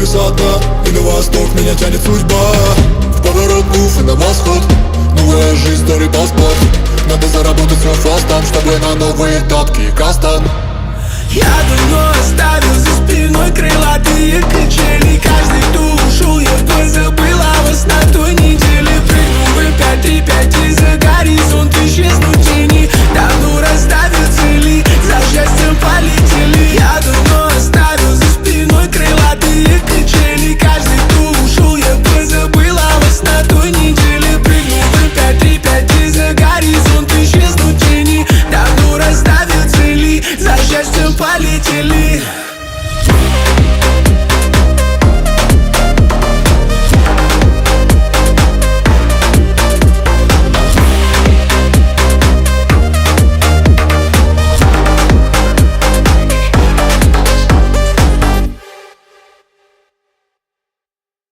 полюса дна, и на восток меня тянет судьба. В поворот мув и на восход, новая жизнь, старый паспорт. Надо заработать все фастом, чтобы на новые тапки кастан. Я давно оставил за спиной крылатые качели. Каждый, кто ушел, я